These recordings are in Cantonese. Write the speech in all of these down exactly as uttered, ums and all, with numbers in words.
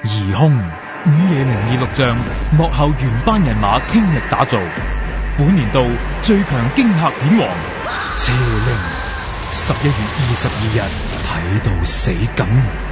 疑兇午夜零二錄像幕後原班人馬傾力打造本年度最強驚嚇片王邪靈，十一月二十二日睇到死緊。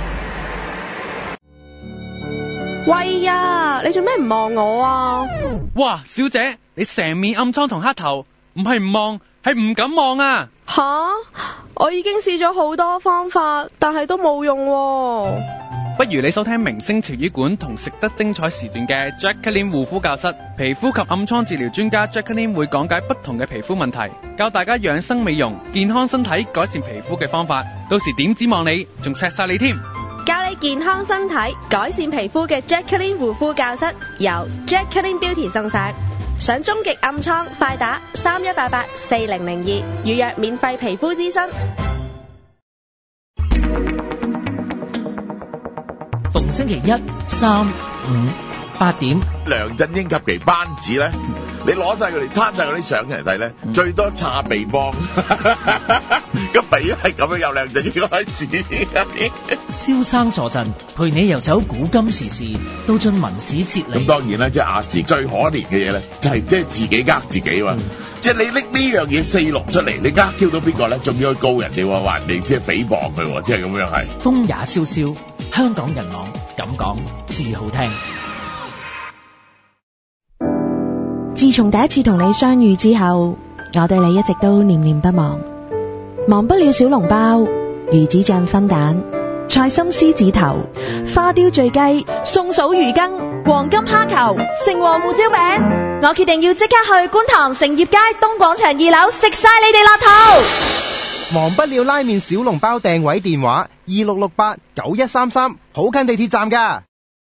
喂呀，你做咩唔望我啊？ 哇，小姐，你成面暗瘡同黑頭，唔係唔望，係唔敢望啊！ 吓，我已經試咗好多方法，但係都冇用喎。 不如你收聽明星潮語館同食得精彩時段嘅 Jacqueline 護膚教室，皮膚及暗瘡治療專家 Jacqueline 會講解不同嘅皮膚問題，教大家養生美容、健康身體、改善皮膚嘅方法。到時點指望你，仲錫晒你添。 教你健康身體、改善皮膚嘅 Jacqueline 護膚教室，由 Jacqueline Beauty 送上。想終極暗瘡，快打三一八八四零零二預約免費皮膚諮詢。 逢星期一、三、五、八點， 梁振英及其班子咧，你攞晒佢哋攤晒嗰啲相嚟睇咧，嗯、最多擦鼻幫，個鼻都係咁樣由梁振英開始。 蕭生坐鎮，陪你遊走古今時事，到盡文史哲理。 咁當然啦，即係亞視最可憐嘅嘢咧，就係即係自己呃自己嘛。嗯、即係你拎呢樣嘢四六出嚟，你呃 Q 到邊個咧？仲要去告人哋話人哋即係誹謗佢，即係咁樣係。 風也蕭蕭，香港人網咁講至好聽。 自從第一次同你相遇之後，我對你一直都念念不忘，忘不了小籠包、魚子醬分蛋、菜心獅子頭、花雕醉雞、松鼠魚羹、黃金蝦球、城隍胡椒餅。我決定要即刻去觀塘成業街東廣場二樓食晒你哋辣頭。 忘不了拉麵小籠包訂位電話二六六八九一三三，好近地鐵站㗎。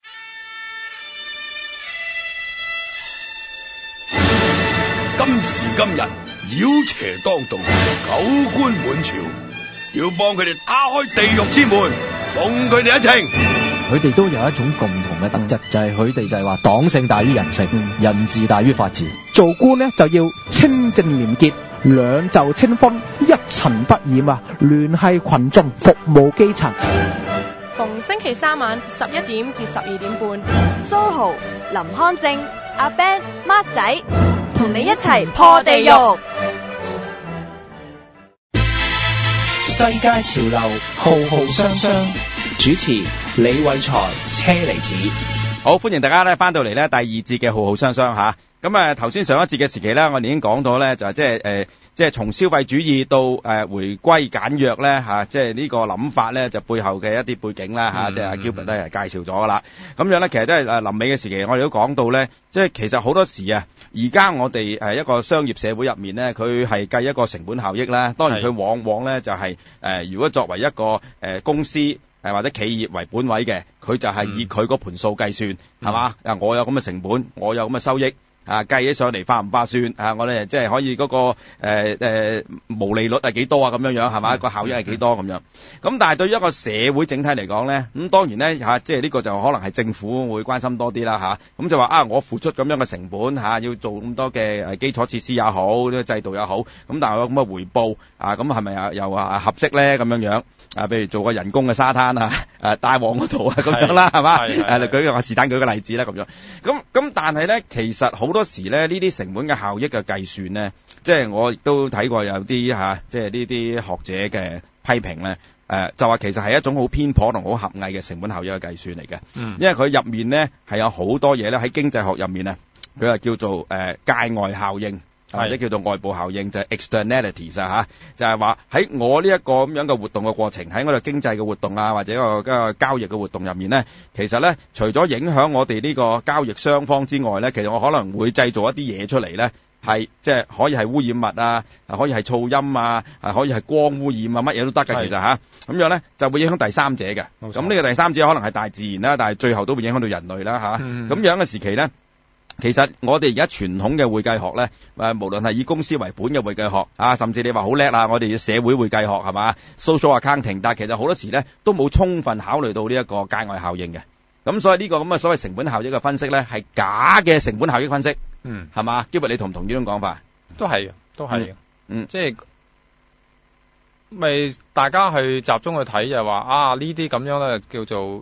今時今日妖邪當道，狗官滿朝，要幫佢哋打開地獄之門，送佢哋一程。 佢哋都有一種共同嘅特質，就係佢哋就係話黨性大於人性，嗯、人治大於法治。 做官呢就要清正廉潔，兩袖清風，一塵不染啊！聯繫群眾，服務基層。 逢星期三晚十一點至十二點半，蘇豪、林康正、阿 Ben、孖仔同你一齊破地獄。 世界潮流浩浩雙雙，主持李偉才、車厘子。 好，歡迎大家咧翻到嚟咧第二節嘅浩浩雙雙吓。咁啊頭先上一節嘅時期咧，我哋已經講到咧就係即係誒即係從消費主義到誒、呃、回歸簡約咧吓，即係呢個諗法咧就背後嘅一啲背景啦吓，即係阿 Gilbert 都係介紹咗噶啦。咁樣咧其實都係誒臨尾嘅時期，我哋都講到咧，即係其實好多時啊，而家我哋誒一個商業社會入面咧，佢係計一個成本效益啦。當然佢往往咧就係、是、誒、呃、如果作為一個誒、呃、公司誒或者企業為本位嘅，佢就係以佢個盤數計算係嘛？啊我有咁嘅成本，我有咁嘅收益。啊，計起上嚟花唔花算啊？我哋即係可以嗰、那個誒誒、呃呃、毛利率係幾多啊？咁樣樣係嘛？個效益係幾多咁樣？咁但係對於一個社會整體嚟講咧，咁當然咧嚇，即係呢個就可能係政府會關心多啲啦嚇。咁就話啊，我付出咁樣嘅成本嚇、啊，要做咁多嘅誒基礎設施也好，呢個制度也好，咁但係有咁嘅回報啊，咁係咪啊又啊合適咧？咁樣樣啊，譬如做個人工嘅沙灘啊，誒大王嗰度啊咁樣啦，係嘛？誒，你舉個是但舉個例子啦咁樣。咁咁但係咧，其實好多時咧，呢啲成本嘅效益嘅計算咧，即係我亦都睇過有啲嚇，即係呢啲學者嘅批評咧，誒就話其實係一種好偏頗同好狹隘嘅成本效益嘅計算嚟嘅。嗯，因為佢入面咧係有好多嘢咧喺經濟學入面啊，佢係叫做誒界外效應。或者叫做外部效應，就係、是、externalities 啊嚇，就係話喺我呢一個咁樣嘅活動嘅過程，喺我哋經濟嘅活動啊，或者一個個交易嘅活動入面咧，其實咧除咗影響我哋呢個交易雙方之外咧，其實我可能會製造一啲嘢出嚟咧，係即係可以係污染物啊，可以係噪音啊，可以係光污染啊，乜嘢都得嘅其實嚇，咁樣咧就會影響第三者嘅。咁呢個第三者可能係大自然啦，但係最後都會影響到人類啦嚇。咁、嗯、樣嘅時期咧。其實我哋而家傳統嘅會計學咧，誒無論係以公司為本嘅會計學啊，甚至你話好叻啦，我哋社會會計學係嘛 social accounting， 但係其實好多時咧都冇充分考慮到呢一個界外效應嘅。咁所以呢個咁嘅所謂成本效益嘅分析咧，係假嘅成本效益分析。嗯，係嘛？基本你同唔同意呢種講法？ 都係嘅，都係嘅。 嗯， 即係咪大家去集中去睇就係話啊呢啲咁樣咧叫做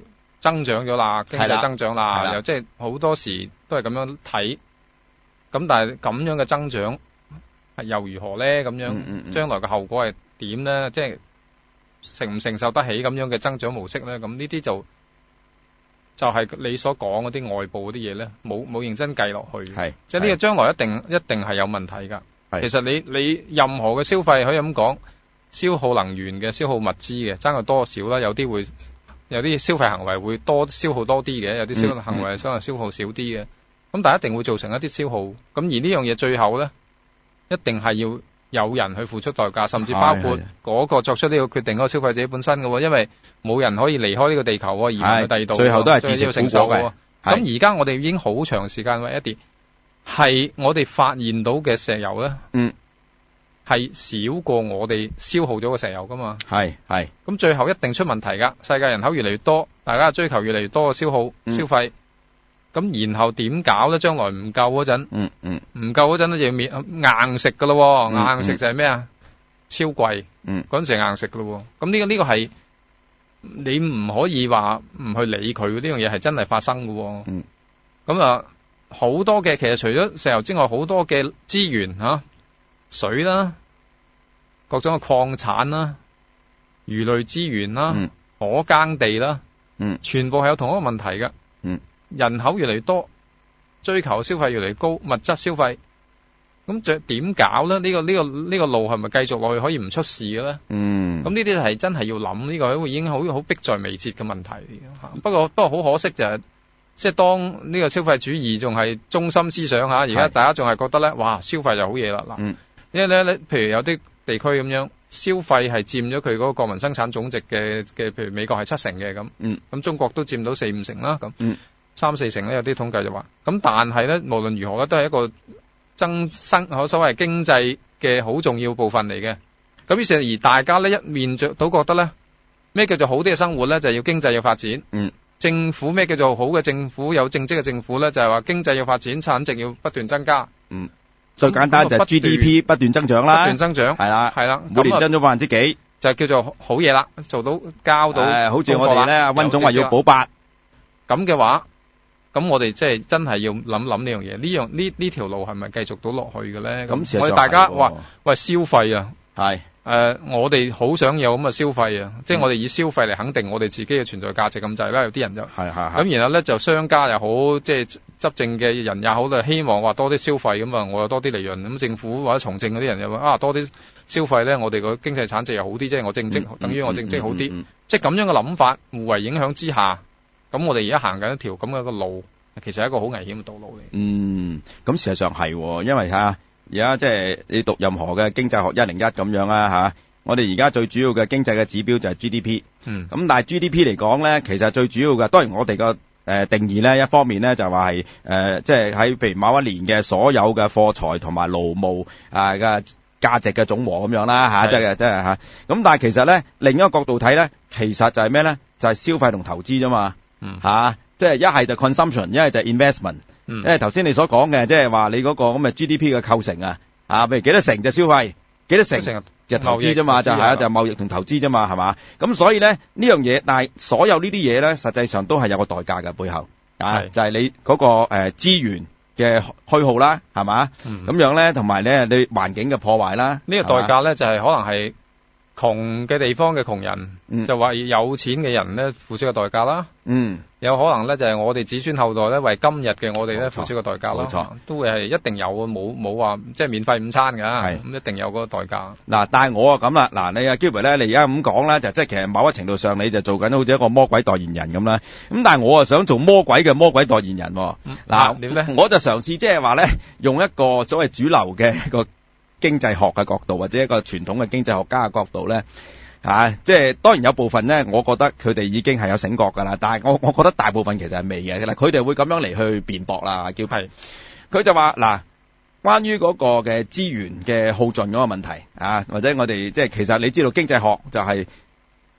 增長咗啦，經濟增長係啦， 啦又即係好多時都係咁樣睇。咁但係咁樣嘅增長係又如何咧？咁樣嗯嗯嗯將來嘅後果係點咧？即係承唔承受得起咁樣嘅增長模式咧？咁呢啲就就係、是、你所講嗰啲外部嗰啲嘢咧，冇冇認真計落去。 係即係呢個將來一定一定係有問題㗎。其實你你任何嘅消費可以咁講，消耗能源嘅、消耗物資嘅，爭係多少啦？有啲會有啲消費行為會多消耗多啲嘅，有啲消費行為可能消耗少啲嘅。咁、嗯、但係一定會造成一啲消耗。咁而呢樣嘢最後咧，一定係要有人去付出代價，甚至包括嗰個作出呢個決定嗰個消費者本身嘅喎，因為冇人可以離開呢個地球喎，而唔去第二度， 最後都係自食要承受嘅。咁而家我哋已經好長時間為一啲係我哋發現到嘅石油咧， 嗯， 係少過我哋消耗咗嘅石油噶嘛。 係係。咁最後一定出問題㗎。世界人口越嚟越多，大家追求越嚟越多嘅消耗、 嗯、 消費。咁然後點搞咧？將來唔夠嗰陣， 嗯嗯， 唔夠嗰陣咧就要面硬食噶咯。 嗯、 硬食就係咩啊？超貴。 嗯， 嗰陣時硬食噶咯。咁呢、這個呢、這個係你唔可以話唔去理佢，呢樣嘢係真係發生噶。 嗯。 咁啊，好多嘅其實除咗石油之外，好多嘅資源吓、啊，水啦，各種嘅礦產啦，魚類資源啦， 嗯、 可耕地啦， 嗯， 全部係有同一個問題噶。 嗯。 人口越嚟越多，追求消費越嚟越高，物質消費，咁就點搞咧？呢、這個呢、這個呢、這個路係咪繼續落去可以唔出事嘅咧？ 嗯， 咁呢啲係真係要諗，呢、這個已經好好迫在眉睫嘅問題。不過不過好可惜就係、是，即係當呢個消費主義仲係中心思想吓，而家大家仲係覺得咧，哇，消費就好嘢啦嗱。 嗯， 因為咧，譬如有啲地區咁樣，消費係佔咗佢嗰個國民生產總值嘅嘅，譬如美國係七成嘅咁， 嗯， 咁中國都佔到四五成啦咁。 嗯。 三四成咧，有啲統計就話，咁但係咧，無論如何咧，都係一個增生可所謂經濟嘅好重要部分嚟嘅。咁於是而大家咧一面着都覺得咧，咩叫做好啲嘅生活咧，就係要經濟要發展。 嗯。 政府咩叫做好嘅政府？有政績嘅政府咧，就係話經濟要發展，產值要不斷增加。 嗯。最簡單就係 G D P 不斷增長啦。 不斷增長。 係啦。 係啦。 每年增咗百分之幾？ 就叫做好嘢啦，做到交到。 誒，好似我哋咧，阿溫總話要保八。 咁嘅話。咁我哋即係真係要諗諗呢樣嘢，呢樣呢呢條路係咪繼續到落去嘅咧？咁我哋大家話喂消費啊，係誒、呃、我哋好想有咁嘅消費啊，嗯、即係我哋以消費嚟肯定我哋自己嘅存在價值咁滯啦。有啲人就係係咁，然後咧就商家又好，即係執政嘅人又好，就希望話多啲消費咁啊，我有多啲利潤。咁政府或者從政嗰啲人又話啊多啲消費咧，我哋個經濟產值又好啲，即係我政績、嗯、等於我政績好啲、嗯嗯嗯嗯，即係咁樣嘅諗法互為影響之下。咁我哋而家行緊一條咁嘅一個路，其實係一個好危險嘅道路嚟。 嗯，咁事實上係，因為吓而家即係你讀任何嘅經濟學一零一咁樣啦吓，我哋而家最主要嘅經濟嘅指標就係 G D P。嗯。咁但係 G D P 嚟講咧，其實最主要嘅，當然我哋個誒定義咧，一方面咧就話係誒即係喺譬如某一年嘅所有嘅貨財同埋勞務啊嘅價值嘅總和咁樣啦吓，即係即係吓。咁但係其實咧另一個角度睇咧，其實就係咩咧？就係消費同投資啫嘛。嗯，吓、啊，即係一係就 consumption，一係就 investment。嗯，因為頭先你所講嘅，即係話你嗰個咁嘅 G D P 嘅構成啊，啊，譬如幾多成就消費，幾多成就投資啫嘛，就係啊，就貿易同投資啫嘛，係嘛？咁所以咧呢樣嘢，但係所有呢啲嘢咧，實際上都係有個代價嘅背後，啊，就係、是、你嗰、那個誒資、呃、源嘅虛耗啦，係嘛？咁、嗯、樣咧，同埋咧你環境嘅破壞啦， 呢、這個代價咧就係、是、可能係窮嘅地方嘅窮人，嗯、就話有錢嘅人咧付出嘅代價啦。嗯，有可能咧就係我哋子孫後代咧為今日嘅我哋咧付出嘅代價啦。冇錯，都會係一定有嘅，冇冇話即係免費午餐㗎。係咁一定有嗰個代價。 嗱，但係我啊咁啦，嗱你啊 Gilbert 咧，你而家咁講啦，就即係其實某一程度上你就做緊好似一個魔鬼代言人咁啦。咁但係我啊想做魔鬼嘅魔鬼代言人。嗱、嗯，點咧？我就嘗試即係話咧，用一個所謂主流嘅一個經濟學嘅角度，或者一個傳統嘅經濟學家嘅角度咧。啊，即係當然有部分咧，我覺得佢哋已經係有醒覺㗎啦。但係我我覺得大部分其實係未嘅。嗱，佢哋會咁樣嚟去辯駁啦，叫係。佢就話嗱，關於嗰個嘅資源嘅耗盡嗰個問題啊，或者我哋即係其實你知道經濟學就係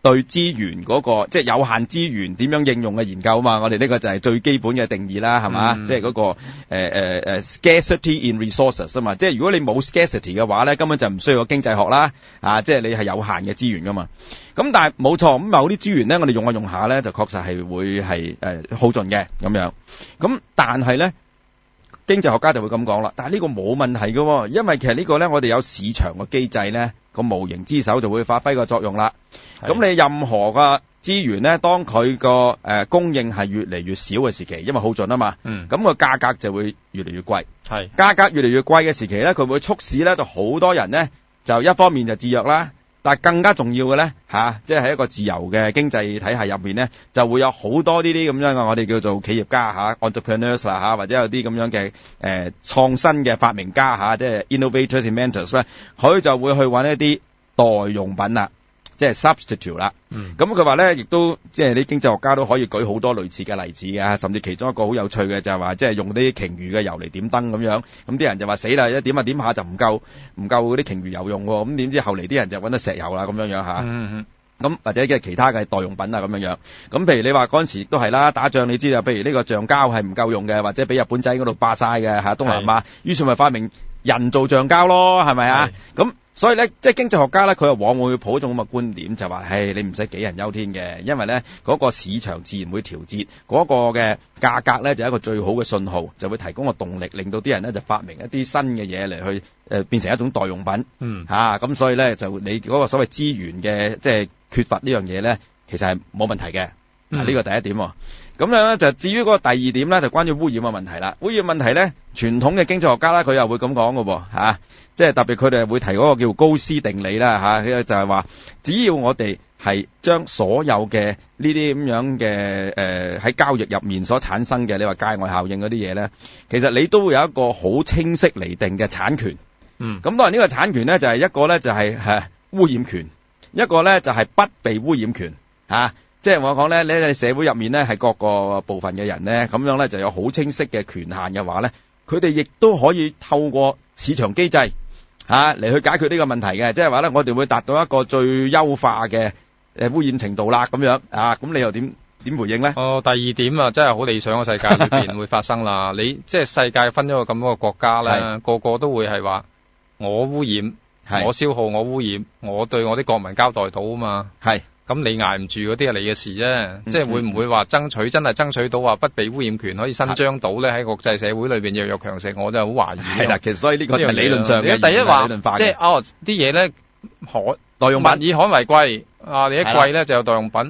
對資源嗰、那個即係有限資源點樣應用嘅研究啊嘛，我哋呢個就係最基本嘅定義啦，係嘛？嗯、即係嗰、那個誒誒誒 scarcity in resources 啊嘛，即係如果你冇 scarcity 嘅話咧，根本就唔需要個經濟學啦，啊，即係你係有限嘅資源噶嘛。咁但係冇錯，咁某啲資源咧，我哋用下用下咧，就確實係會係誒、呃、耗盡嘅咁樣。咁但係咧，經濟學家就會咁講啦。但係呢個冇問題嘅，因為其實呢個咧，我哋有市場嘅機制咧，個無形之手就會發揮個作用啦。咁你任何嘅資源咧，當佢個誒供應係越嚟越少嘅時期，因為耗盡啊嘛，嗯，咁個價格就會越嚟越貴。係價格越嚟越貴嘅時期咧，佢會促使咧就好多人咧就一方面就自虐啦，但係更加重要嘅咧吓，即係喺一個自由嘅經濟體系入面咧，就會有好多呢啲咁樣嘅我哋叫做企業家吓 entrepreneurs 啦吓，或者有啲咁樣嘅誒創新嘅發明家吓，即係 innovators inventors 咧，佢就會去揾一啲代用品啦。即係 substitute 啦，咁佢話咧，亦都即係啲經濟學家都可以舉好多類似嘅例子嘅，甚至其中一個好有趣嘅就係話，即係用啲鯨魚嘅油嚟點燈咁樣，咁啲人就話死啦，一點下點下就唔夠，唔夠嗰啲鯨魚油用喎，咁點知後嚟啲人就揾到石油啦咁樣樣吓，咁、嗯、或者嘅其他嘅代用品啊咁樣樣，咁譬如你話嗰陣時都係啦，打仗你知啊，譬如呢個橡膠係唔夠用嘅，或者俾日本仔嗰度霸晒嘅吓東南亞，於是咪發明人造橡膠咯，係咪啊？咁所以咧，即係經濟學家咧，佢又往往會抱一種咁嘅觀點，就話，係你唔使杞人憂天嘅，因為咧嗰個市場自然會調節，嗰個嘅價格咧就係一個最好嘅信號，就會提供個動力，令到啲人咧就發明一啲新嘅嘢嚟去誒變成一種代用品。嗯，嚇咁所以咧就你嗰個所謂資源嘅即係缺乏呢樣嘢咧，其實係冇問題嘅。啊，呢個第一點。咁樣咧就至於嗰個第二點咧，就關於污染嘅問題啦。污染問題咧，傳統嘅經濟學家咧，佢又會咁講嘅喎嚇。即係特別佢哋會提嗰個叫高斯定理啦吓，就係話只要我哋係將所有嘅呢啲咁樣嘅誒喺交易入面所產生嘅，你話界外效應嗰啲嘢咧，其實你都會有一個好清晰釐定嘅產權。嗯，咁當然呢個產權咧就係一個咧就係誒污染權，一個咧就係不被污染權吓。即係我講咧，你喺社會入面咧係各個部分嘅人咧，咁樣咧就有好清晰嘅權限嘅話咧，佢哋亦都可以透過市場機制。吓嚟去解決呢個問題嘅，即係話咧，我哋會達到一個最優化嘅誒污染程度啦，咁樣啊，咁你又點點回應咧？哦，第二點啊，真係好理想嘅世界裏邊會發生啦。你即係世界分咗個咁多個國家咧，個個都會係話我污染，我消耗，我污染，我對我啲國民交代到啊嘛。係。咁你捱唔住嗰啲係你嘅事啫，嗯、即係會唔會話爭取真係爭取到話不被污染權可以伸張到咧？喺國際社會裏邊弱肉強食，我真係好懷疑。係啦，其實所以呢個係理論上嘅。第一話即係哦啲嘢咧可代用品物以罕為貴啊！你一貴咧就有代用品。誒、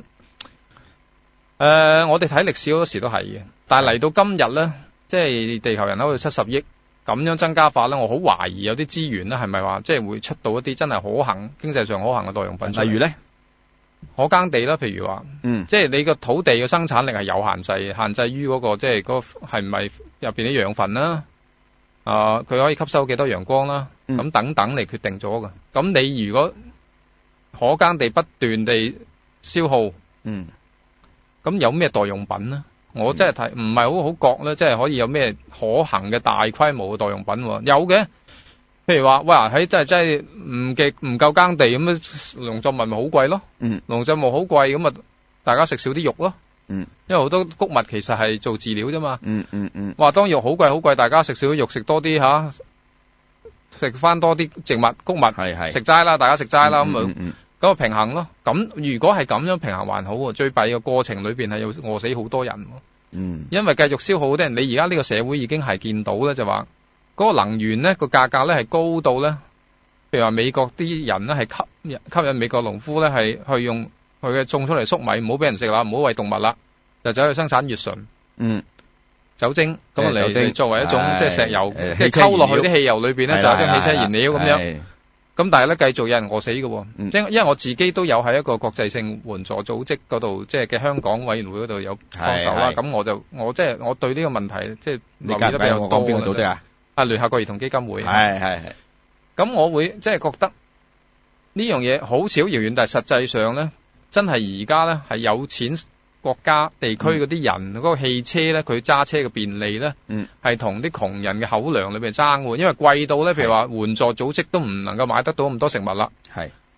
呃，我哋睇歷史好多時都係嘅，但係嚟到今日咧，即係地球人口有七十億咁樣增加法咧，我好懷疑有啲資源咧係咪話即係會出到一啲真係可行、經濟上可行嘅代用品。例如咧？可耕地啦，譬如話，嗯，即係你個土地嘅生產力係有限制，限制於嗰、那個即係嗰係唔係入邊啲養分啦，啊、呃，佢可以吸收幾多陽光啦，咁、嗯、等等嚟決定咗㗎。咁你如果可耕地不斷地消耗，嗯，咁有咩代用品呢？我真係睇唔係好好覺咧，即係可以有咩可行嘅大規模嘅代用品？有嘅。譬如話，哇喺真係真係唔嘅唔夠耕地咁樣，農作物咪好貴咯。嗯，農作物好貴咁啊，大家食少啲肉咯。嗯，因為好多穀物其實係做飼料啫嘛。嗯嗯嗯。話當肉好貴好貴，大家食少啲肉，食多啲吓，食翻多啲植物穀物。係係。食齋啦，大家食齋啦，咁啊咁啊平衡咯。咁如果係咁樣平衡還好，最弊嘅過程裏邊係要餓死好多人。嗯。因為繼續消耗啲人，你而家呢個社會已經係見到咧，就話。嗰個能源咧個價格咧係高到咧，譬如話美國啲人咧係吸引吸引美國農夫咧係去用佢嘅種出嚟粟米，唔好俾人食啦，唔好餵動物啦，就走去生產乙醇，嗯，酒精咁嚟嚟作為一種即係石油，即係溝落去啲汽油裏邊咧就係一種汽車燃料咁樣。咁但係咧繼續有人餓死嘅，因因為我自己都有喺一個國際性援助組織嗰度，即係嘅香港委員會嗰度有幫手啦。咁我就我即係我對呢個問題即係留意得比較多嘅。啊！聯合國兒童基金會係係係，咁我會即係覺得呢樣嘢好似好遙遠，但係實際上咧，真係而家咧係有錢國家地區嗰啲人嗰、嗯、個汽車咧，佢揸車嘅便利咧，嗯，係同啲窮人嘅口糧裏邊爭喎，因為貴到咧，譬如話援助組織都唔能夠買得到咁多食物啦。係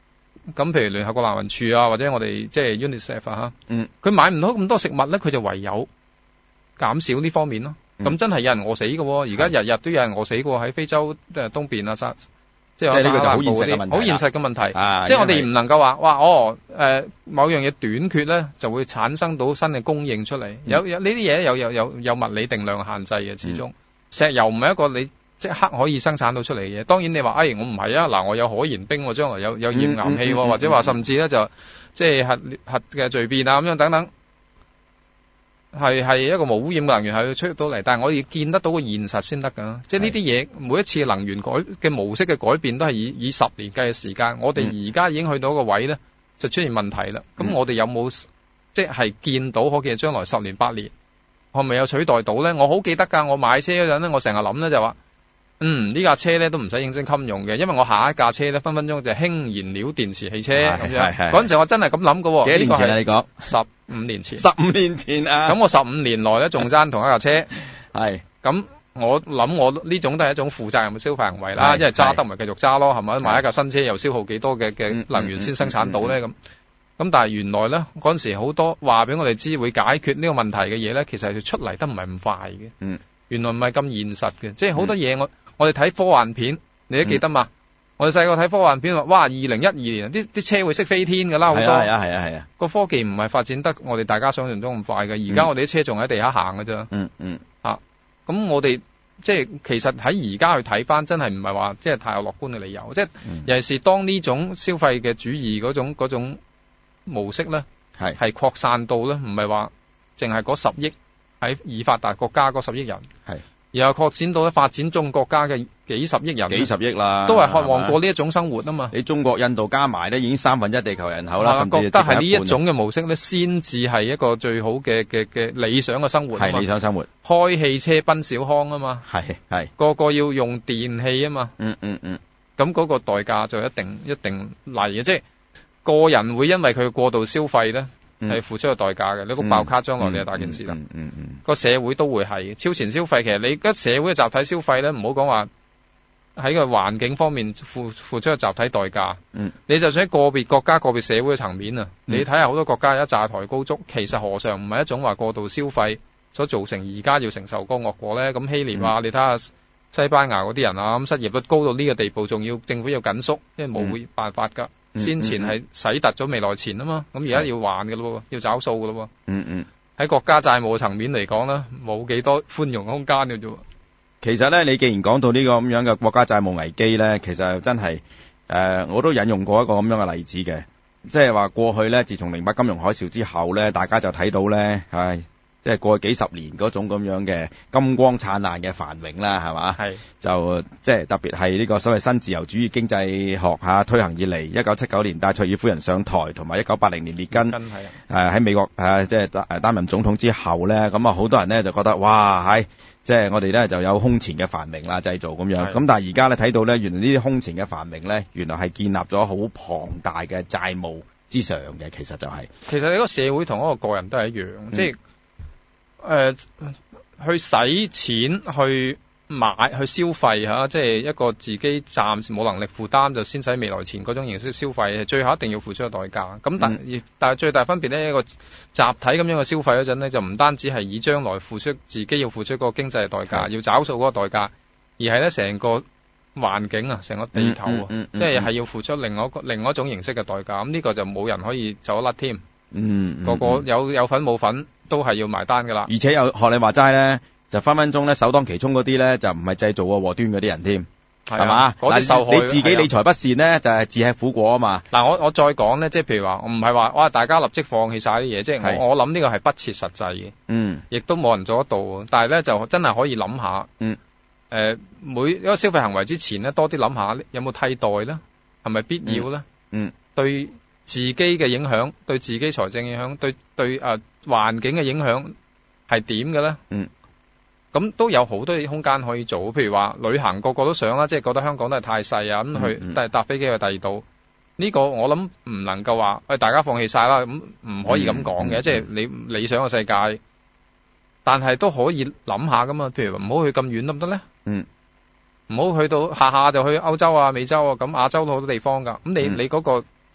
咁譬如聯合國難民署啊，或者我哋即係 UNICEF 啊， 嗯， 佢買唔到咁多食物咧，佢就唯有減少呢方面咯。咁、嗯、真係有人餓死嘅喎，而家日日都有人餓死嘅喎，喺非洲即係東邊啊，沙即係呢個就好現實嘅問題，好現實嘅問題。啊、即係我哋唔能夠話哇哦誒、呃、某樣嘢短缺咧，就會產生到新嘅供應出嚟、嗯。有有呢啲嘢有有有有物理定量限制嘅，始終、嗯、石油唔係一個你即刻可以生產到出嚟嘅嘢。當然你話誒、哎、我唔係啊，嗱我有可燃冰，我將來有有頁岩氣、嗯嗯，或者話甚至咧就即係核核嘅聚變啊咁樣等等。係係一個無污染嘅能源係出到嚟，但係我哋見得到個現實先得㗎。即係呢啲嘢，每一次能源改嘅模式嘅改變都係以以十年計嘅時間。我哋而家已經去到一個位咧，就出現問題啦。咁、嗯、我哋有冇即係見到可見將來十年八年，係咪有取代到咧？我好記得㗎，我買車嗰陣咧，我成日諗咧就話，嗯呢架車咧都唔使應徵襟用嘅，因為我下一架車咧分分鐘就係氫燃料電池汽車咁樣。嗰陣時我真係咁諗㗎喎。幾年前啊？你講十五年前。十五年前啊。咁我十五年內咧仲爭同一架車。係。咁我諗我呢種都係一種負責任嘅消費行為啦，因為揸得咪繼續揸咯，係咪？買一架新車又消耗幾多嘅嘅能源先生產到咧咁。咁但係原來咧嗰陣時好多話俾我哋知會解決呢個問題嘅嘢咧，其實係出嚟得唔係咁快嘅。嗯。原來唔係咁現實嘅，即係好多嘢我。我哋睇科幻片，你都記得嘛？嗯、我哋細個睇科幻片話，哇！二零一二年啲啲車會識飛天㗎啦，好多。係啊係啊係啊！個科技唔係發展得我哋大家想象中咁快嘅，而家我哋啲車仲喺地下行㗎啫。嗯嗯。啊，咁我哋即係其實喺而家去睇翻，真係唔係話即係太有樂觀嘅理由。即係、嗯、尤其是當呢種消費嘅主義嗰種嗰種模式咧，係係擴散到咧，唔係話淨係嗰十億喺已發達國家嗰十億人。係。然後擴展到咧發展中國家嘅幾十億人，幾十億啦，都係渴望過呢一種生活啊嘛。你中國、印度加埋咧，已經三分一地球人口啦，甚至覺得係呢一種嘅模式咧，先至係一個最好嘅嘅嘅理想嘅生活。係理想生活，開汽車奔小康啊嘛。係係，個個要用電器啊嘛。嗯嗯嗯。咁嗰個代價就一定一定嚟嘅，即係個人會因為佢過度消費咧。係、嗯、付出個代價嘅，你碌爆卡將來你係大件事啦。嗯嗯嗯，個、嗯嗯、社會都會係超前消費。其實你而家社會嘅集體消費咧，唔好講話喺個環境方面付付出個集體代價。嗯，你就算喺個別國家、個別社會嘅層面啊、嗯，你睇下好多國家一炸台高築，其實何嘗唔係一種話過度消費所造成而家要承受個惡果咧？咁希臘啊，嗯、你睇下西班牙嗰啲人啊，咁失業率高到呢個地步，仲要政府要緊縮，因為冇辦法㗎。先前係使突咗未來錢啊嘛，咁而家要還嘅咯，要找數嘅咯。嗯嗯，喺國家債務層面嚟講咧，冇幾多寬容空間嘅啫。其實咧，你既然講到呢個咁樣嘅國家債務危機咧，其實真係誒、呃，我都引用過一個咁樣嘅例子嘅，即係話過去咧，自從零八金融海嘯之後咧，大家就睇到咧，係。即係過去幾十年嗰種咁樣嘅金光燦爛嘅繁榮啦，係嘛？係就即係特別係呢個所謂新自由主義經濟學下推行以嚟，一九七九年戴卓爾夫人上台，同埋一九八零年列根誒喺美國誒即係誒擔任總統之後咧，咁啊好多人咧就覺得哇係即係我哋咧就有空前嘅繁榮啦，製造咁樣。咁但係而家咧睇到咧，原來呢啲空前嘅繁榮咧，原來係建立咗好龐大嘅債務之上嘅，其實就係、是。其實你個社會同一個個人都係一樣，嗯、即係。誒、呃，去使錢去買去消費吓，即係一個自己暫時冇能力負擔就先使未來錢嗰種形式消費，最後一定要付出個代價。咁但、嗯、但係最大分別咧，一個集體咁樣嘅消費嗰陣咧，就唔單止係以將來付出自己要付出嗰個經濟嘅代價，要找數嗰個代價，而係咧成個環境啊，成個地球啊，嗯嗯嗯、即係係要付出另外一個另外一種形式嘅代價。咁呢個就冇人可以走得甩添。嗯，個個有有份冇份都係要埋單噶啦，而且有學你話齋咧，就分分鐘咧首當其衝嗰啲咧就唔係製造個禍端嗰啲人添，係嘛？嗰啲受害你自己理財不善咧就係、是、自吃苦果啊嘛。嗱，我我再講咧，即係譬如話，我唔係話哇大家立即放棄晒啲嘢，即係我我諗呢個係不切實際嘅，嗯，亦都冇人做得到。但係咧就真係可以諗下，嗯，誒、呃、每一個消費行為之前咧多啲諗下有冇替代咧，係咪必要咧？嗯，對。自己嘅影響，對自己財政影響，對對誒環境嘅影響係點嘅咧？嗯，咁都有好多空間可以做，譬如話旅行個個都想啦，即係覺得香港都係太細啊，咁去但係搭飛機去第二度，呢個我諗唔能夠話誒大家放棄晒啦，咁唔可以咁講嘅，即係你理想嘅世界，但係都可以諗下噶嘛，譬如唔好去咁遠得唔得咧？嗯，唔好去到下下就去歐洲啊、美洲啊，咁亞洲都好多地方噶，咁你你嗰個。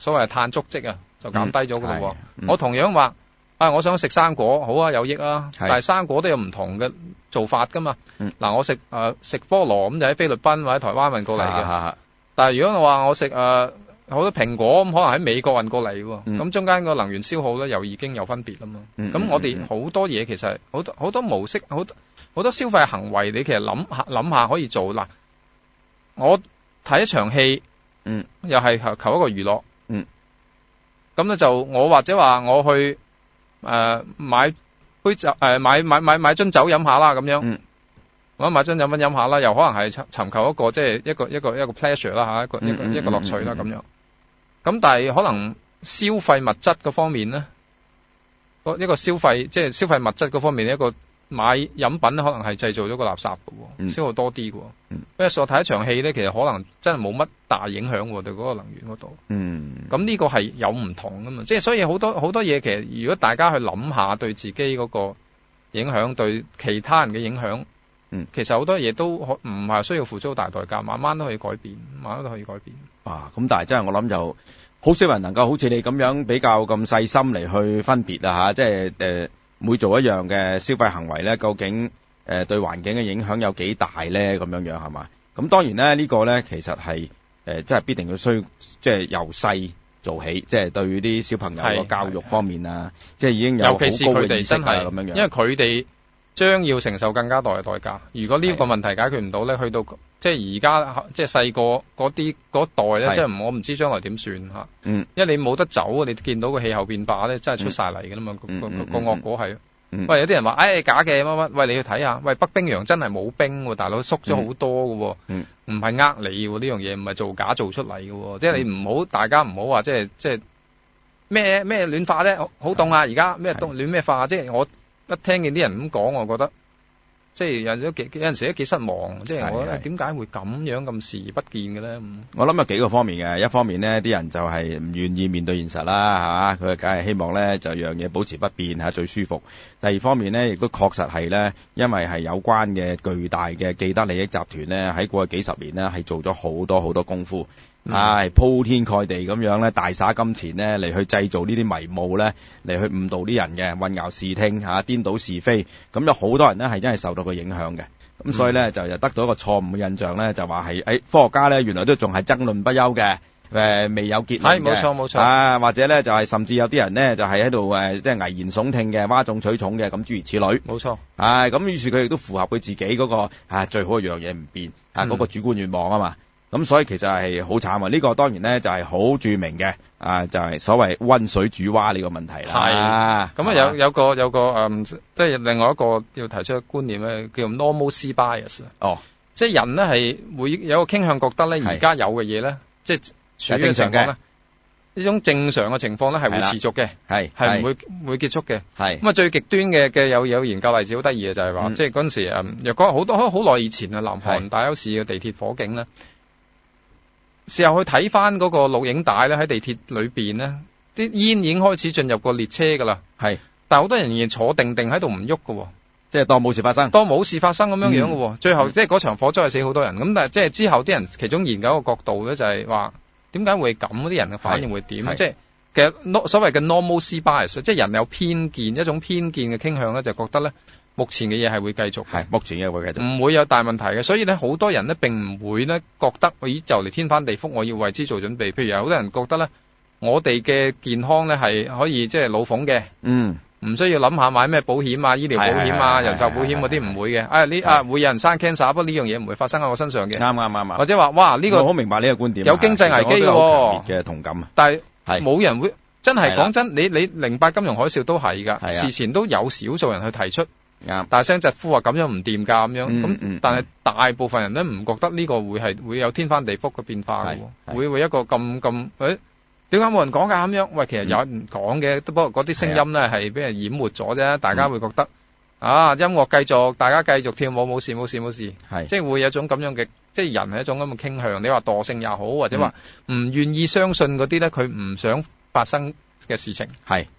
所謂碳足跡啊，就減低咗噶咯。 嗯、 我同樣話啊，我想食生果，好啊，有益啊，但係生果都有唔同嘅做法噶嘛。嗱、嗯，我食誒食菠蘿咁就喺菲律賓或者台灣運過嚟嘅，但係如果我話我食誒好多蘋果咁，可能喺美國運過嚟喎，咁、嗯、中間個能源消耗咧又已經有分別啦嘛。咁、嗯、我哋好多嘢其實好多好多模式，好好多消費行為，你其實諗下諗下可以做嗱。我睇一場戲，嗯，又係求求一個娛樂，嗯，咁咧就我或者話我去誒、呃、買杯酒誒、呃、買買買買樽酒飲下啦咁樣，嗯，我買樽飲品飲下啦，又可能係尋尋求一個即係一個一個一個 pleasure 啦嚇，一個一個一個樂趣啦咁樣。咁但係可能消費物質嗰方面咧，一個消費即係消費物質嗰方面一個買飲品可能係製造咗個垃圾嘅、嗯，消耗多啲嘅。因為我睇一場戲咧，其實可能真係冇乜大影響對嗰個能源嗰度。嗯，咁呢個係有唔同噶嘛，即係所以好多好多嘢其實如果大家去諗下對自己嗰個影響，對其他人嘅影響，嗯，其實好多嘢都唔係需要付出好大代價，慢慢都可以改變，慢慢都可以改變。 啊，咁但係真係我諗就好少人能夠好似你咁樣比較咁細心嚟去分別啊吓，即係誒、呃、每做一樣嘅消費行為咧，究竟誒、呃、對環境嘅影響有幾大咧？咁樣樣係嘛？咁當然咧呢、呢個咧其實係誒即係必定要需即係由細做起，即係對啲小朋友個教育方面啊，即係已經有好高嘅意識啊咁樣樣，因為佢哋將要承受更加大嘅代價。如果呢個問題解決唔到咧，去到即係而家即係細個嗰啲嗰代咧，即係我唔知將來點算吓。嗯，因為你冇得走，你見到個氣候變化咧，真係出晒嚟㗎啦嘛。嗯、個個個惡果係、嗯，喂有啲人話，唉、哎、假嘅乜乜，喂你去睇下，喂北冰洋真係冇冰，大佬縮咗好多㗎，嗯，唔係呃你呢樣嘢，唔係造假做出嚟嘅，即係你唔好，大家唔好話即係即係咩咩暖化咧，好凍啊！而家咩凍暖咩化，即係我。一聽見啲人咁講，我覺得即係有有幾有陣時都幾失望。即係我覺得點解會咁樣咁視而不見嘅咧？ 我諗有幾個方面嘅，一方面呢，啲人就係唔願意面對現實啦，嚇佢梗係希望咧就樣嘢保持不變嚇最舒服。第二方面呢，亦都確實係咧，因為係有關嘅巨大嘅既得利益集團咧，喺過去幾十年呢，係做咗好多好多功夫。係、嗯哎、鋪天蓋地咁樣咧，大灑金錢咧嚟去製造呢啲迷霧咧，嚟去誤導啲人嘅，混淆視聽嚇，顛倒是非。咁有好多人咧係真係受到個影響嘅。咁所以咧、嗯、就又得到一個錯誤嘅印象咧，就話係誒科學家咧原來都仲係爭論不休嘅，誒、呃、未有結論嘅。係冇錯冇錯。啊或者咧就係、是、甚至有啲人咧就係喺度誒即係危言聳聽嘅，嘩眾取寵嘅，咁諸如此類。冇錯。係咁於是佢亦都符合佢自己嗰、那個啊最好一樣嘢唔變啊嗰、那個主觀願望啊嘛。咁所以其實係好慘啊！呢、這個當然咧就係、是、好著名嘅啊，就係、是、所謂溫水煮蛙呢個問題啦。係咁啊，有有個有個誒，即、嗯、係另外一個要提出嘅觀念咧，叫 normalcy bias。哦，即係人咧係會有個傾向覺得咧，而家有嘅嘢咧，即係處嘅情況咧，呢種正常嘅情況咧係會持續嘅，係係唔會會結束嘅。係咁啊，最極端嘅嘅有有研究例子好得意嘅就係話，嗯、即係嗰陣時誒，若果好多好耐以前啊，南韓大邱市嘅地鐵火警咧。事後去睇翻嗰個錄影帶咧，喺地鐵裏邊咧，啲煙已經開始進入個列車噶啦。係，但係好多人仍然坐定定喺度唔喐噶，即係當冇事發生，當冇事發生咁樣樣噶、嗯。最後、嗯、即係嗰場火災係死好多人。咁但係即係之後啲人其中研究一個角度咧，就係話點解會咁？啲人嘅反應會點？即係其實所謂嘅 normalcy bias，即係人有偏見，一種偏見嘅傾向咧，就覺得咧。目前嘅嘢係會繼續，係目前嘅會繼續，唔會有大問題嘅。所以咧，好多人咧並唔會咧覺得，咦就嚟天翻地覆，我要為之做準備。譬如有好多人覺得咧，我哋嘅健康咧係可以即係老馮嘅，嗯，唔需要諗下買咩保險啊、醫療保險啊、人壽保險嗰啲唔會嘅。啊呢啊會有人生 cancer，不過呢樣嘢唔會發生喺我身上嘅。啱啱啱。或者話哇呢、這個我好明白呢個觀點，有經濟危機嘅，強烈嘅同感。但係冇人會真係講真，你你零八金融海嘯都係㗎，事前都有少數人去提出。啱，大聲疾呼話咁樣唔掂㗎咁樣，咁、嗯嗯、但係大部分人都唔覺得呢個會係會有天翻地覆嘅變化嘅，會會一個咁咁誒點解冇人講㗎咁樣？喂，其實有人講嘅，不過嗰啲聲音咧係俾人淹沒咗啫，大家會覺得、嗯、啊音樂繼續，大家繼續跳舞冇事冇事冇事，係即係會有一種咁樣嘅，即係人係一種咁嘅傾向。你話惰性也好，或者話唔願意相信嗰啲咧，佢唔想發生嘅事情，係係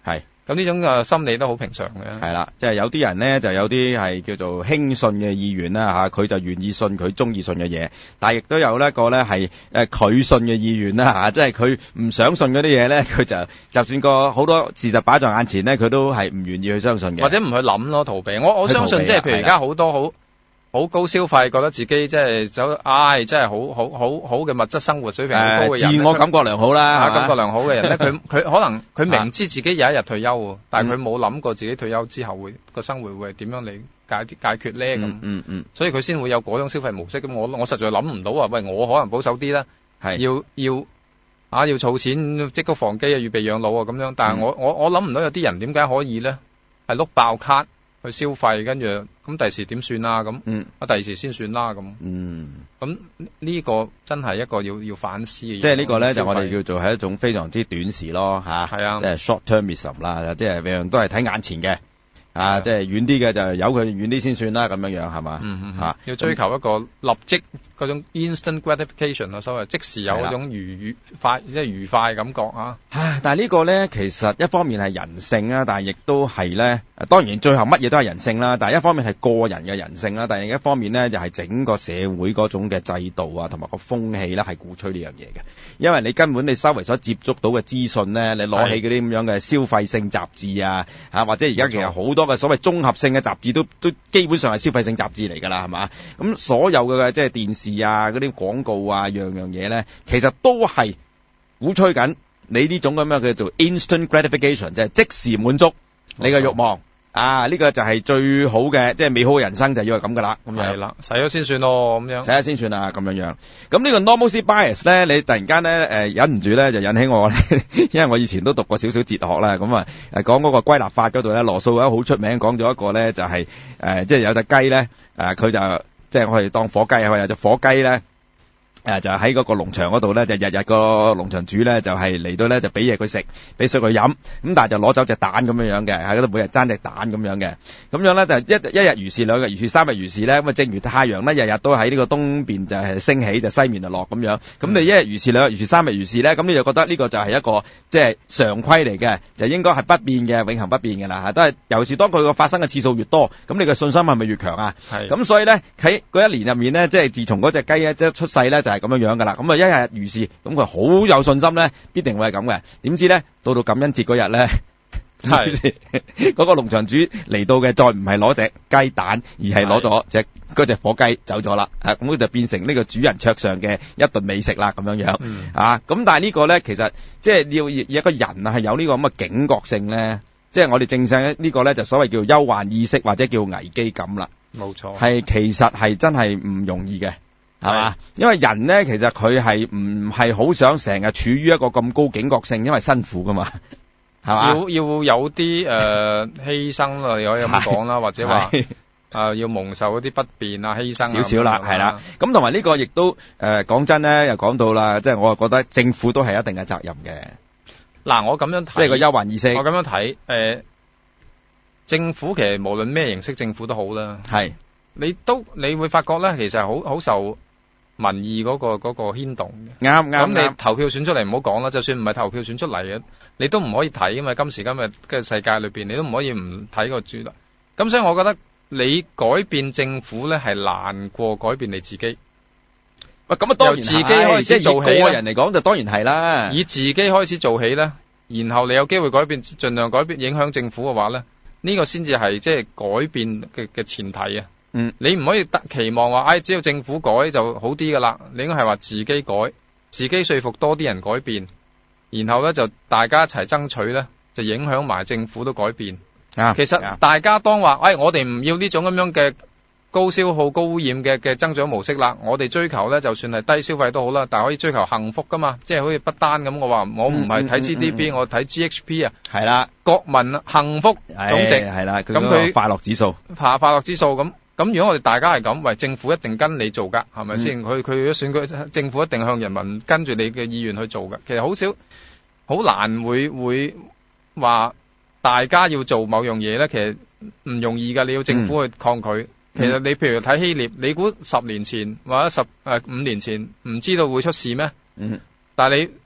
咁呢種嘅心理都好平常嘅。 係啦，即係有啲人咧就有啲係叫做輕信嘅意願啦嚇，佢就願意信佢中意信嘅嘢，但係亦都有一個咧係誒佢信嘅意願啦嚇，即係佢唔想信嗰啲嘢咧，佢就就算個好多事實擺在眼前咧，佢都係唔願意去相信嘅， 或者唔去諗咯，逃避。我我相信即係譬如而家好多好好高消費，覺得自己即係走，唉，真係好好好好嘅物質生活水平好高嘅人， 自我感覺良好啦， 感覺良好嘅人咧，佢佢可能佢明知自己有一日退休，但係佢冇諗過自己退休之後會個生活會係點樣嚟解解決咧咁。 嗯嗯， 所以佢先會有嗰種消費模式。咁我我實在諗唔到啊！喂，我可能保守啲啦，係要要啊要儲錢積谷防饑啊，預備養老啊咁樣。但係我我我諗唔到有啲人點解可以咧係碌爆卡去消費，跟住咁第時點算啊？咁，嗯，啊第時先算啦咁，嗯，咁呢個真係一個要要反思嘅嘢。 即係呢個咧就我哋叫做係一種非常之短視咯，吓，係啊，即係 short termism 啦，即係樣樣都係睇眼前嘅。啊，即係遠啲嘅就由佢遠啲先算啦，咁樣樣係嘛？嗯嗯，吓、啊、 要追求一個立即嗰種 instant gratification 啊，所謂即時有嗰種愉愉快，即係愉快嘅感覺啊。 唉，但係呢個咧其實一方面係人性啊，但係亦都係咧，當然最後乜嘢都係人性啦。但係一方面係個人嘅人性啦，但係另一方面咧就係整個社會嗰種嘅制度啊，同埋個風氣咧係鼓吹呢樣嘢嘅。因為你根本你周圍所接觸到嘅資訊咧，你攞起嗰啲咁樣嘅消費性雜誌啊，吓或者而家其實好多嘅所謂綜合性嘅雜誌都都基本上係消費性雜誌嚟㗎啦，係嘛？咁所有嘅即係電視啊、嗰啲廣告啊，樣樣嘢咧，其實都係鼓吹緊你呢種咁樣叫做 instant gratification，即係即時滿足你嘅慾望。啊！呢、這個就係最好嘅，即係美好嘅人生就要係咁噶啦，咁樣係啦，使咗先算咯，咁樣使咗先算啊，咁樣樣。咁呢個 normalcy bias 咧，你突然間咧誒、呃、忍唔住咧就引起我咧，因為我以前都讀過少少哲學啦，咁啊誒講嗰個歸納法嗰度咧，羅素咧好出名講咗一個咧就係、是、誒、呃、即係有隻雞咧誒佢就即係我哋當火雞啊，有隻火雞咧。誒就喺嗰個農場嗰度咧，就日日個農場主咧就係嚟到咧就俾嘢佢食，俾水佢飲，咁但係就攞走隻蛋咁樣樣嘅，喺嗰度每日爭隻蛋咁樣嘅，咁樣咧就一一日如是，兩日如是，三日如是咧，咁啊正如太陽咧日日都喺呢個東邊就係升起，就西面就落咁樣，咁你一日如是，兩日如是，三日如是咧，咁你就覺得呢個就係一個即係常規嚟嘅，就應該係不變嘅，永恆不變嘅啦嚇，都係尤其是當佢個發生嘅次數越多，咁你嘅信心係咪越強啊？係，咁所以咧喺嗰一年入面咧，即係自從嗰隻雞一即係出世咧就係咁樣樣噶啦，咁啊一日如是，咁佢好有信心咧，必定會係咁嘅。點知咧到到感恩節嗰日咧，係嗰個農場主嚟到嘅，再唔係攞隻雞蛋，而係攞咗隻嗰隻火雞走咗啦。啊，咁就變成呢個主人桌上嘅一頓美食啦，咁樣樣。嗯、啊，咁但係呢個咧，其實即係要一個人啊，係有呢個咁嘅警覺性咧，即係我哋正常呢個咧，就所謂叫憂患意識或者叫危機感啦。冇錯，係其實係真係唔容易嘅。係嘛？因為人咧，其實佢係唔係好想成日處於一個咁高警覺性，因為辛苦噶嘛，係嘛？要要有啲誒、呃、犧牲啦，你可以咁講啦，或者話誒、呃、要蒙受嗰啲不便啊、犧牲少少啦，係啦。咁同埋呢個亦都誒講真咧，又講到啦，即係我覺得政府都係一定嘅責任嘅。 嗱，我咁樣睇， 即係個憂患意識。 我咁樣睇，誒、呃，政府其實無論咩形式政府都好啦，係你都你會發覺咧，其實係好好受民意嗰、嗰個嗰、嗰個牽動嘅。啱啱咁你投票選出嚟唔好講啦，就算唔係投票選出嚟嘅，你都唔可以睇啊嘛。今時今日嘅世界裏邊，你都唔可以唔睇個主流。咁所以我覺得你改變政府咧係難過改變你自己。喂，咁啊當然由自己開始做起，個人嚟講就當然係啦。以自己開始做起咧，然後你有機會改變，盡量改變影響政府嘅話咧，呢、呢個先至係即係改變嘅嘅前提啊。嗯，你唔可以期望話，唉、哎，只要政府改就好啲噶啦。你應該係話自己改，自己說服多啲人改變，然後咧就大家一齊爭取咧，就影響埋政府都改變。啊，其實、啊、大家當話，唉、哎，我哋唔要呢種咁樣嘅高消耗、高污染嘅嘅增長模式啦。我哋追求咧，就算係低消費都好啦，但係可以追求幸福噶嘛。即係好似不單咁，我話我唔係睇 G D P，、嗯嗯嗯、我睇 G H P 啊。係啦，國民幸福總值係啦，咁佢快樂指數，快快樂指數咁。咁如果我哋大家係咁，喂，政府一定跟你做噶，係咪先？佢佢選舉，政府一定向人民跟住你嘅意願去做噶。其實好少，好難會會話大家要做某樣嘢咧。其實唔容易噶，你要政府去抗拒。嗯、其實你譬如睇希臘，你估十年前或者十誒五年前唔知道會出事咩？嗯。但係你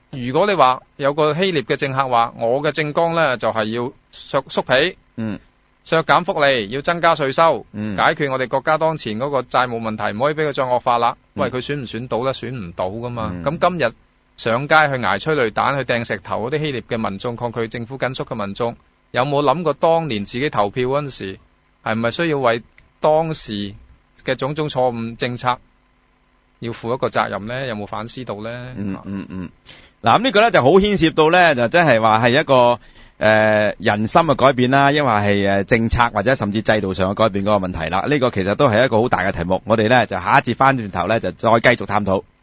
如果你話有個希臘嘅政客話，我嘅政綱咧就係要削縮皮， 嗯， 削減福利，要增加稅收， 嗯， 解決我哋國家當前嗰個債務問題，唔可以俾佢再惡化啦。 嗯、 喂，佢選唔選到咧？選唔到噶嘛。咁、 嗯、 今日上街去捱催淚彈、去掟石頭嗰啲希臘嘅民眾，抗拒政府緊縮嘅民眾，有冇諗過當年自己投票嗰陣時，係咪需要為當時嘅種種錯誤政策要負一個責任咧？有冇反思到咧？ 嗯嗯嗯。嗱，咁呢個咧就好牽涉到咧，就真係話係一個誒、呃、人心嘅改變啦，因為係誒政策或者甚至制度上嘅改變嗰個問題啦。呢、這個其實都係一個好大嘅題目。我哋咧就下一節翻轉頭咧就再繼續探討。